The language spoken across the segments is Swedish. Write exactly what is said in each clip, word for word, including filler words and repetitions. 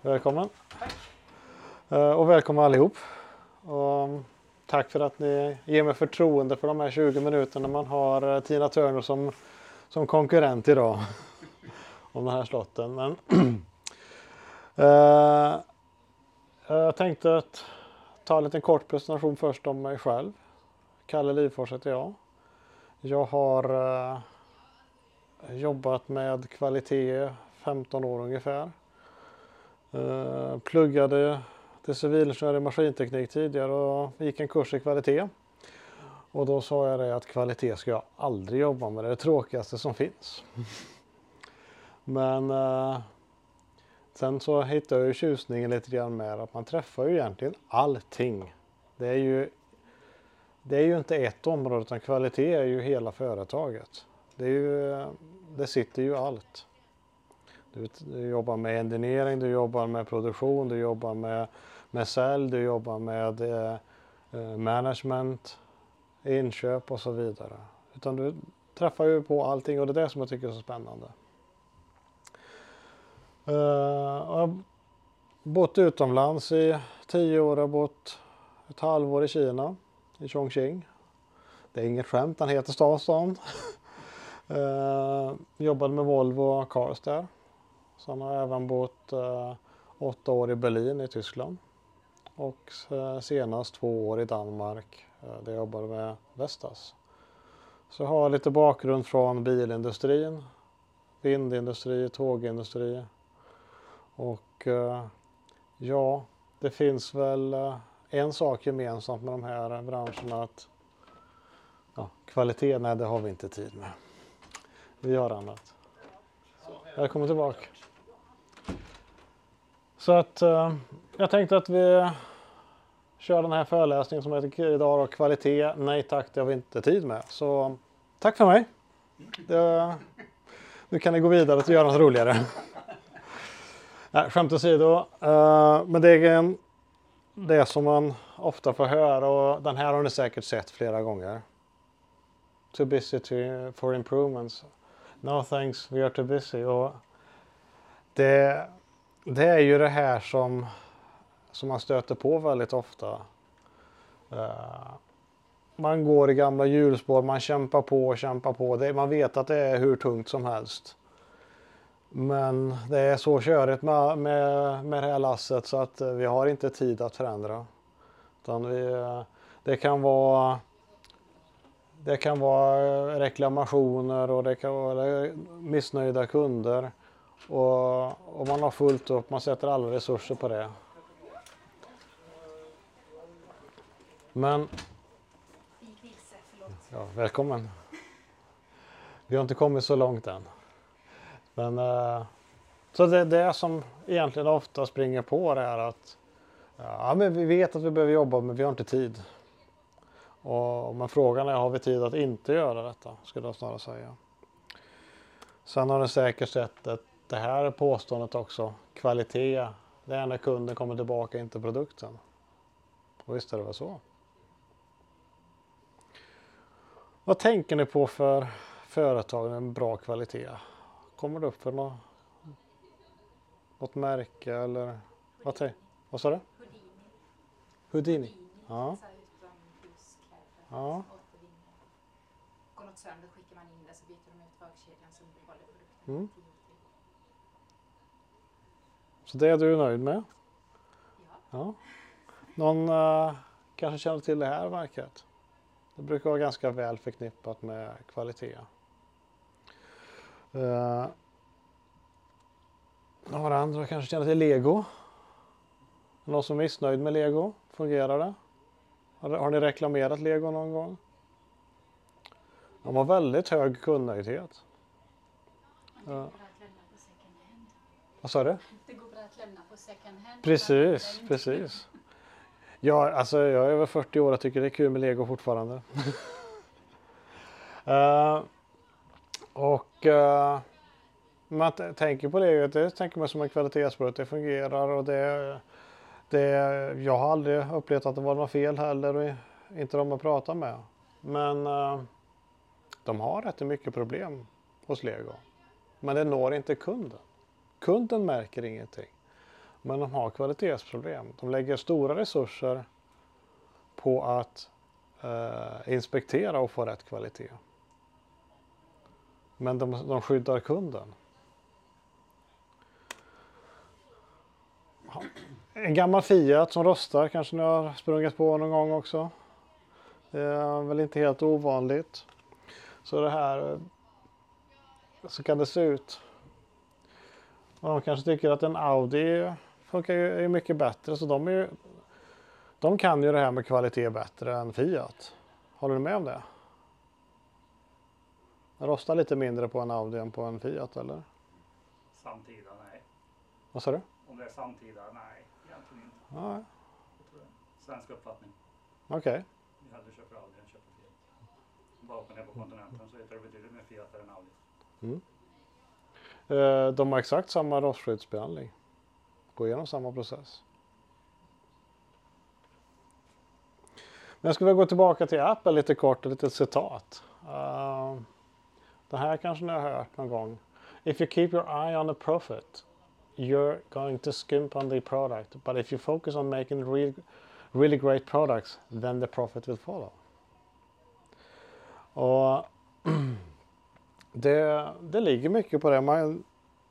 Välkommen. Tack. Och välkommen allihop. Och tack för att ni ger mig förtroende för de här tjugo minuterna man har Tina Turner som, som konkurrent idag. Om den här slotten. Men uh, jag tänkte att ta en liten kort presentation först om mig själv. Kalle Livfors heter jag. Jag har uh, jobbat med kvalitet femton år ungefär. Uh, pluggade till civilingenjör i maskinteknik tidigare och gick en kurs i kvalitet. Och då sa jag det att kvalitet ska jag aldrig jobba med, det är det tråkigaste som finns. Men uh, sen så hittade jag ju tjusningen lite grann med att man träffar ju egentligen allting. Det är ju, det är ju inte ett område utan kvalitet är ju hela företaget. Det, är ju, det sitter ju allt. Du, du jobbar med engineering, du jobbar med produktion, du jobbar med, med sälj, du jobbar med eh, management, inköp och så vidare. Utan du träffar ju på allting och det är det som jag tycker är så spännande. Uh, jag har bott utomlands i tio år, jag har bott ett halvår i Kina, i Chongqing. Det är inget skämt, den heter Stadston. uh, jobbade med Volvo Cars där. Sen har jag även bott uh, åtta år i Berlin i Tyskland. Och uh, senast två år i Danmark uh, där jag jobbade med Vestas. Så jag har lite bakgrund från bilindustrin, vindindustri, tågindustri. Och uh, ja, det finns väl uh, en sak gemensamt med de här branscherna att ja, kvalitet, nej det har vi inte tid med. Vi gör annat. Välkommen tillbaka. Så att uh, jag tänkte att vi kör den här föreläsningen som heter idag då, kvalitet, nej tack det har vi inte tid med. Så tack för mig. Det, nu kan ni gå vidare och göra något roligare. Nej, skämt åsido, uh, men det är det som man ofta får höra och den här har ni säkert sett flera gånger. Too busy to, for improvements. No thanks, we are too busy. Och det, det är ju det här som, som man stöter på väldigt ofta. Uh, man går i gamla hjulspår, man kämpar på och kämpar på. Det, man vet att det är hur tungt som helst. Men det är så körigt med, med, med det här lasset så att vi har inte tid att förändra. Utan vi, det kan vara det kan vara reklamationer och det kan vara missnöjda kunder. Och, och man har fullt upp, man sätter alla resurser på det. Men ja, välkommen. Vi har inte kommit så långt än. Men, uh, så det är det som egentligen ofta springer på det här att ja, men vi vet att vi behöver jobba men vi har inte tid. Och, men frågan är, har vi tid att inte göra detta? Skulle jag snarare säga. Sen har ni säkert sett att det här påståendet också. Kvalitet, det är när kunden kommer tillbaka, inte produkten. Och visst är det väl så. Vad tänker ni på för företag med bra kvalitet? Kommer det upp för något, något märke eller vad, te, vad sa du? Houdini. Houdini. Ja. Ja. Går något sönder skickar man in det så byter de ut förkedjan som behåller produkten. Mm. Så det är du nöjd med? Ja. Ja. Någon uh, kanske känner till det här märket? Det brukar vara ganska väl förknippat med kvalitet. Uh, några andra kanske känner till Lego. Någon som är missnöjd med Lego? Fungerar det? Har, har ni reklamerat Lego någon gång? De har väldigt hög kundnöjdhet. Det går bra att lämna på second hand. Vad sa du? Det går bra att lämna på second hand. Precis, precis. Ja, alltså jag är över fyrtio år och tycker det är kul med Lego fortfarande. uh, och uh, man t- tänker på det, det tänker man som en kvalitetsprodukt, det fungerar och det, det, jag har aldrig upplevt att det var något fel heller och inte de att prata med. Men uh, de har rätt mycket problem hos Lego. Men det når inte kunden. Kunden märker ingenting. Men de har kvalitetsproblem. De lägger stora resurser på att eh, inspektera och få rätt kvalitet. Men de, de skyddar kunden. En gammal Fiat som rostar kanske ni har sprungit på någon gång också. Det är väl inte helt ovanligt. Så det här, så kan det se ut. Och de kanske tycker att en Audi funkar ju, är mycket bättre. Så de, är ju, de kan ju det här med kvalitet bättre än Fiat. Håller du med om det? Den rostar lite mindre på en Audi än på en Fiat, eller? Samtida, nej. Vad sa du? Om det är samtida, nej. Egentligen inte. Nej. Jag tror det. Svensk uppfattning. Okej. Okay. Vi hellre köper Audi än köper Fiat. Bara åker ner på kontinenten så heter det betydligt mer Fiat än Audi. Mm. Eh, de har exakt samma rostskyddsbehandling. Går igenom samma process. Men jag skulle vilja gå tillbaka till Apple lite kort, ett litet citat. Uh, det här kanske ni har hört någon gång. If you keep your eye on the profit, you're going to skimp on the product. But if you focus on making real, really great products, then the profit will follow. Och det, det ligger mycket på det. Man,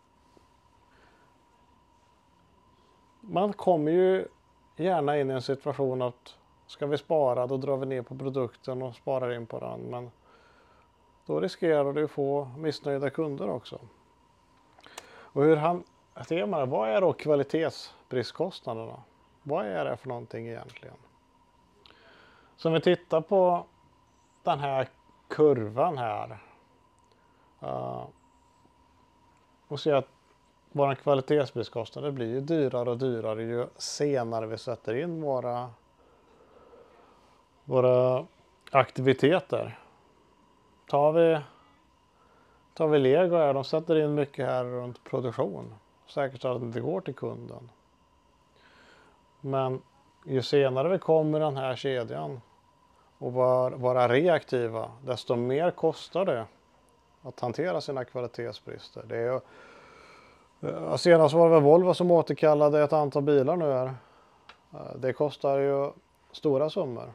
man kommer ju gärna in i en situation att ska vi spara, då drar vi ner på produkten och sparar in på den. Men då riskerar du att få missnöjda kunder också. Och hur han temat, vad är då kvalitetsbristkostnaderna? Vad är det för någonting egentligen? Så om vi tittar på den här kurvan här. Uh, och ser att vår kvalitetsbristkostnader blir ju dyrare och dyrare ju senare vi sätter in våra våra aktiviteter. Tar vi, tar vi Lego här, de sätter in mycket här runt produktion. Säkerställer att det inte går till kunden. Men ju senare vi kommer i den här kedjan och var, vara reaktiva, desto mer kostar det att hantera sina kvalitetsbrister. Det är, senast var det väl Volvo som återkallade ett antal bilar nu här. Det kostar ju stora summor.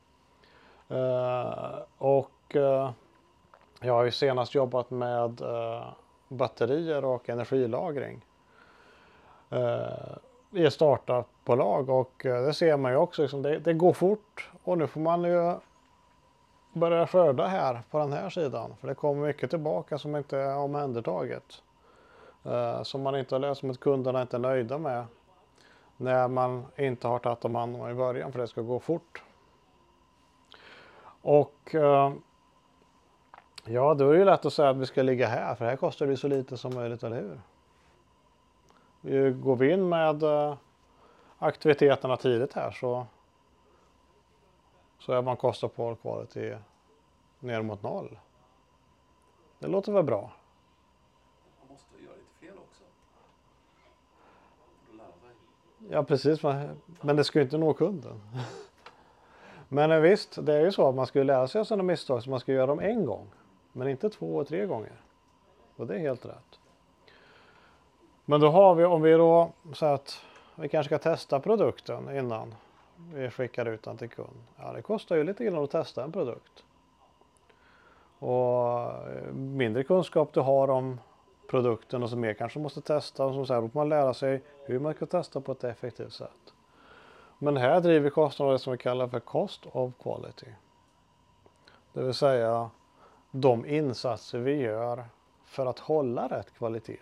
Uh, och uh, jag har ju senast jobbat med uh, batterier och energilagring uh, i ett startupbolag och uh, det ser man ju också, liksom, det, det går fort och nu får man ju börja skörda här på den här sidan, för det kommer mycket tillbaka som inte är omhändertaget, uh, som man inte har löst, som att kunderna inte är nöjda med när man inte har tagit om hand om i början, för det ska gå fort. Och uh, ja, då är det ju lätt att säga att vi ska ligga här, för här kostar det så lite som möjligt, eller hur? Vi går vi in med uh, aktiviteterna tidigt här så, så är man kostar på quality ner mot noll. Det låter väl bra? Man måste göra lite fel också. För att lära sig. Ja, precis. Men det ska ju inte nå kunden. Men visst, det är ju så att man ska lära sig av sina misstag, så man ska göra dem en gång. Men inte två och tre gånger. Och det är helt rätt. Men då har vi, om vi då så att vi kanske ska testa produkten innan vi skickar ut den till kund. Ja, det kostar ju lite grann att testa en produkt. Och mindre kunskap du har om produkten och så mer kanske måste testa. Och som så här, då får man lära sig hur man ska testa på ett effektivt sätt. Men här driver kostnader som vi kallar för cost of quality. Det vill säga de insatser vi gör för att hålla rätt kvalitet.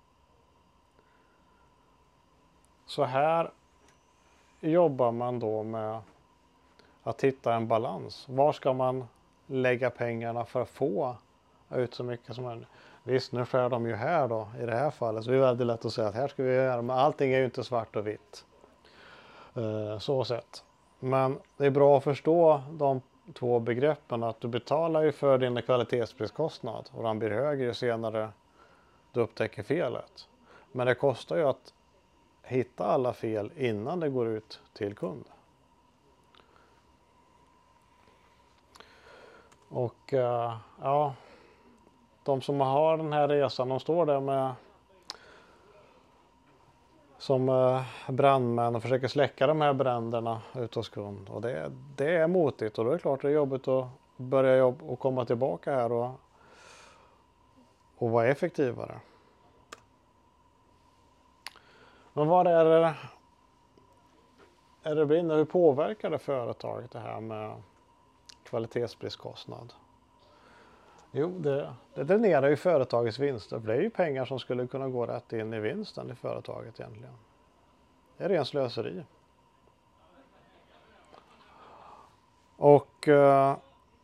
Så här jobbar man då med att hitta en balans. Var ska man lägga pengarna för att få ut så mycket som möjligt? Visst, nu skär de ju här då i det här fallet. Så det är väldigt lätt att säga att här ska vi göra, men allting är ju inte svart och vitt. Så sett. Men det är bra att förstå de två begreppen, att du betalar ju för din kvalitetsprisskostnad och den blir högre ju senare du upptäcker felet. Men det kostar ju att hitta alla fel innan det går ut till kund. Och uh, ja, de som har den här resan, de står där med som eh, brandmän och försöker släcka de här bränderna ute hos kund. Och det, det är motigt och då är det klart det är jobbigt att börja jobba och komma tillbaka här och, och vara effektivare. Men vad är det, är det brinner, hur påverkar det företaget det här med kvalitetsbristkostnad? Jo, det, det dränerar ju företagets vinster. För det är ju pengar som skulle kunna gå rätt in i vinsten i företaget egentligen. Det är ren slöseri. Och eh,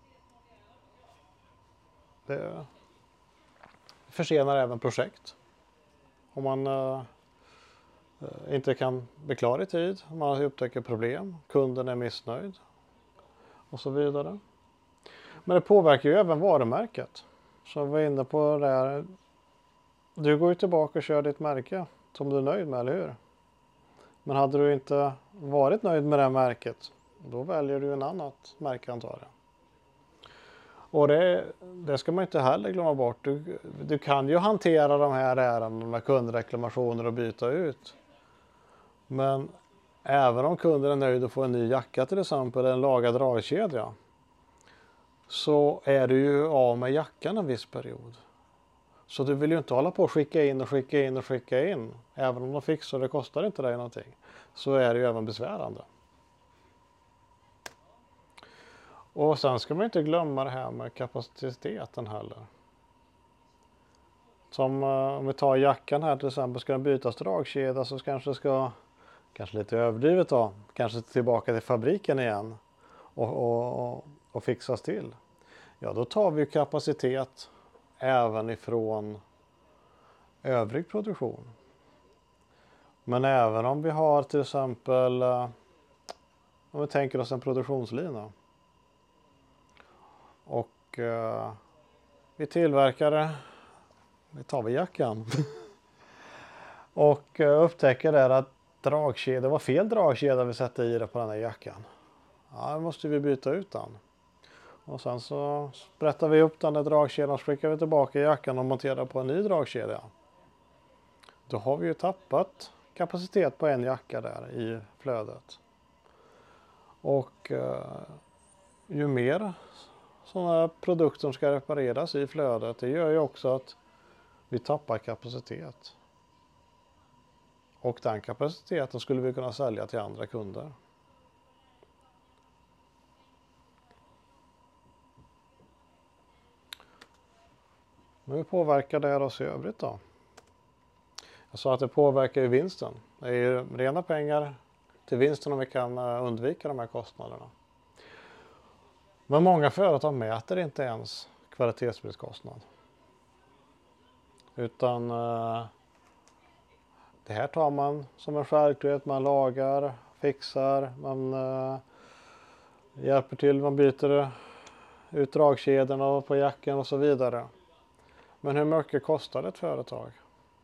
det försenar även projekt. Om man eh, inte kan bli klar i tid, om man upptäcker problem, kunden är missnöjd och så vidare. Men det påverkar ju även varumärket. Så vi var inne på det här. Du går ju tillbaka och kör ditt märke som du är nöjd med, eller hur? Men hade du inte varit nöjd med det här märket, då väljer du en annat märke antagligen. Och det, det ska man inte heller glömma bort. Du, du kan ju hantera de här ärendena med kundreklamationer och byta ut. Men även om kunden är nöjd och får en ny jacka till exempel, eller en lagad dragkedja, så är du ju av med jackan en viss period. Så du vill ju inte hålla på att skicka in och skicka in och skicka in. Även om de fixar det kostar inte dig någonting. Så är det ju även besvärande. Och sen ska man inte glömma det här med kapaciteten heller. Som om vi tar jackan här till exempel, ska den bytas dragkedja så kanske det ska, kanske lite överdrivet då, kanske tillbaka till fabriken igen och, och, och fixas till. Ja, då tar vi kapacitet även ifrån övrig produktion. Men även om vi har till exempel, om vi tänker oss en produktionslina. Och eh, vi tillverkare, vi tar vi jackan. och eh, upptäcker där att dragkedja, det var fel dragkedja vi sätter i det på den här jackan. Ja, då måste vi byta ut den. Och sen så sprättar vi upp den där dragkedjan och skickar vi tillbaka jackan och monterar på en ny dragkedja. Då har vi ju tappat kapacitet på en jacka där i flödet. Och eh, ju mer sådana produkter som ska repareras i flödet, det gör ju också att vi tappar kapacitet. Och den kapaciteten skulle vi kunna sälja till andra kunder. Men hur påverkar det oss i övrigt då? Jag sa att det påverkar ju vinsten. Det är ju rena pengar till vinsten om vi kan undvika de här kostnaderna. Men många företag mäter inte ens kvalitetsbristkostnad. Utan eh, det här tar man som en självklarhet. Man lagar, fixar, man eh, hjälper till, man byter ut dragkedjorna på jackan och så vidare. Men hur mycket kostar ett företag?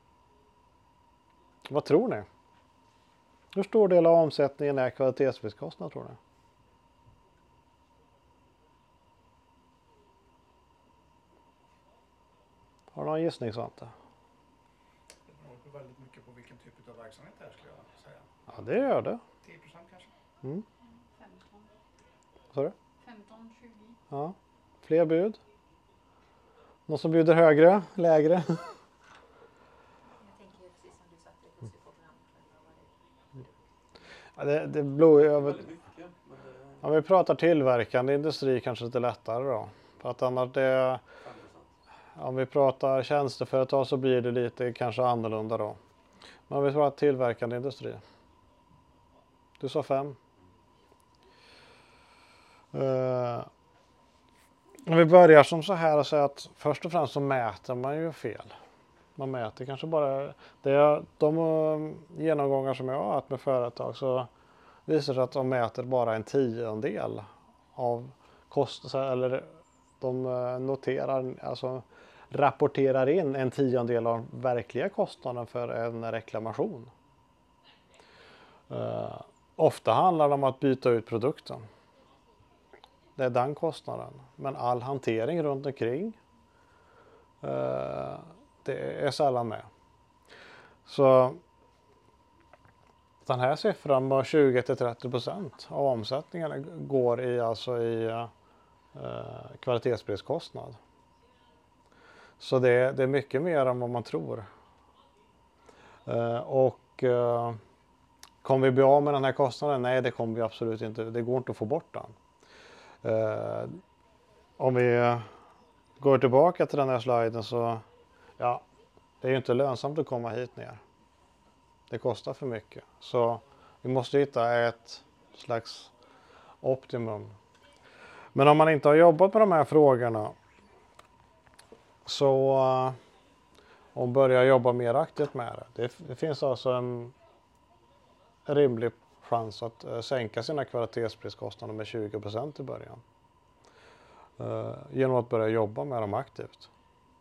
Vad tror ni? Hur stor del av omsättningen är kvalitetsbristkostnad, tror ni? Har du någon gissning, Svante? Det beror väldigt mycket på vilken typ av verksamhet det är, skulle jag säga. Ja, det gör det. tio procent kanske? Mm. femton. Så du? femton, tjugo. Ja. Fler bud? Någon som bjuder högre? Lägre? Jag tänker precis som du sa att det beror på branschen. Ja, det, det beror ju över... Väldigt mycket. Men det Om vi pratar tillverkande industri kanske lite lättare då. För att annars det... är fem procent. Om vi pratar tjänsteföretag så blir det lite kanske annorlunda då. Men om vi pratar tillverkande industri. Du sa fem. Uh, om vi börjar som så här och säger att först och främst så mäter man ju fel. Man mäter kanske bara, det är, de uh, genomgångar som jag har haft med företag så visar det att de mäter bara en tiondel av kostnader, eller de uh, noterar, alltså rapporterar in en tiondel av verkliga kostnaden för en reklamation. Uh, ofta handlar det om att byta ut produkten. Det är den kostnaden. Men all hantering runt omkring uh, det är sällan med. Så den här siffran var tjugo till trettio procent av omsättningen går i, alltså i eh, kvalitetspriskostnad. Så det, det är mycket mer än vad man tror. Eh, och eh, kommer vi bli av med den här kostnaden? Nej, det kommer vi absolut inte. Det går inte att få bort den. Eh, om vi går tillbaka till den här sliden så ja, det är ju inte lönsamt att komma hit ner. Det kostar för mycket. Så vi måste hitta ett slags optimum. Men om man inte har jobbat med de här frågorna så uh, och börjar jobba mer aktivt med det. Det, det finns alltså en rimlig chans att uh, sänka sina kvalitetspriskostnader med tjugo procent i början. Uh, genom att börja jobba med dem aktivt.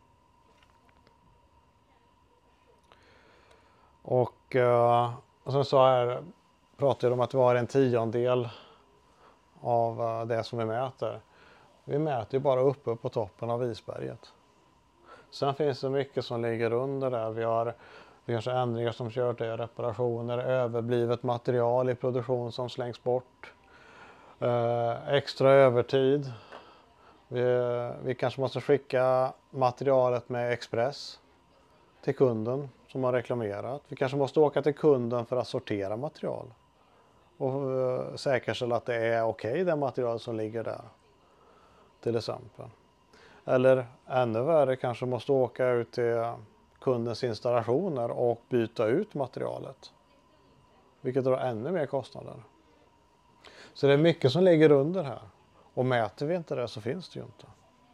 Och, uh, och sen så här pratar jag om att vi har en tiondel av uh, det som vi mäter. Vi mäter ju bara uppe på toppen av isberget. Sen finns det mycket som ligger under där. Vi har kanske ändringar som kör till reparationer, överblivet material i produktion som slängs bort. Uh, extra övertid. Vi, vi kanske måste skicka materialet med express till kunden som har reklamerat. Vi kanske måste åka till kunden för att sortera material. Och uh, säkerställa att det är okej okay, det material som ligger där. Till exempel. Eller ännu värre kanske måste åka ut till kundens installationer och byta ut materialet. Vilket drar ännu mer kostnader. Så det är mycket som ligger under här. Och mäter vi inte det så finns det ju inte.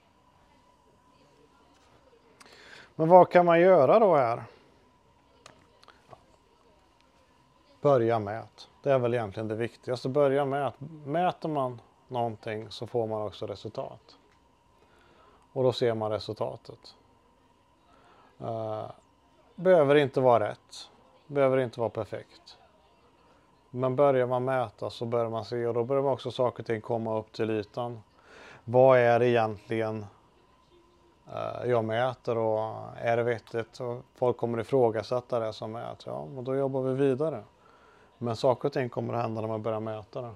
Men vad kan man göra då här? Börja mät. Det är väl egentligen det viktigaste. Börja med att mäter man någonting så får man också resultat. Och då ser man resultatet. Uh, behöver inte vara rätt. Behöver inte vara perfekt. Men börjar man mäta så börjar man se och då börjar man också saker och ting komma upp till ytan. Vad är det egentligen uh, jag mäter och är det vettigt? Och folk kommer ifrågasätta det som mäter. Ja, och då jobbar vi vidare. Men saker och ting kommer att hända när man börjar mäta det.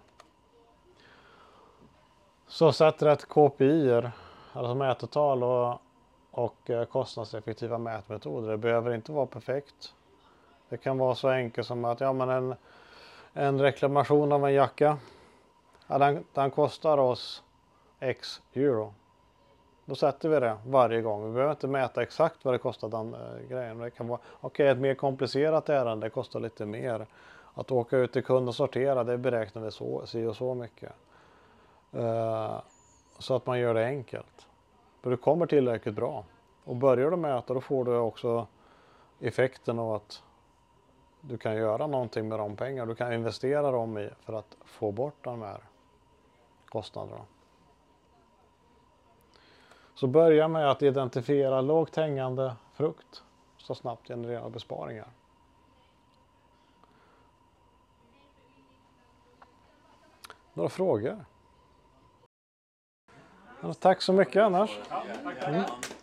Så sätt rätt K P I-er, alltså mätetal och, och kostnadseffektiva mätmetoder. Det behöver inte vara perfekt. Det kan vara så enkelt som att ja, men en, en reklamation av en jacka, ja, den, den kostar oss X euro. Då sätter vi det varje gång. Vi behöver inte mäta exakt vad det kostar den äh, grejen. Det kan vara okej, okay, ett mer komplicerat ärende, det kostar lite mer. Att åka ut till kund och sortera, det beräknar vi så, så och så mycket. Uh, så att man gör det enkelt. För det kommer tillräckligt bra. Och börjar du mäta då får du också effekten av att du kan göra någonting med de pengar. Du kan investera dem i för att få bort de här kostnaderna. Så börja med att identifiera lågt hängande frukt så snabbt generera besparingar. Några frågor? Tack så mycket annars. Ja, tack. Mm.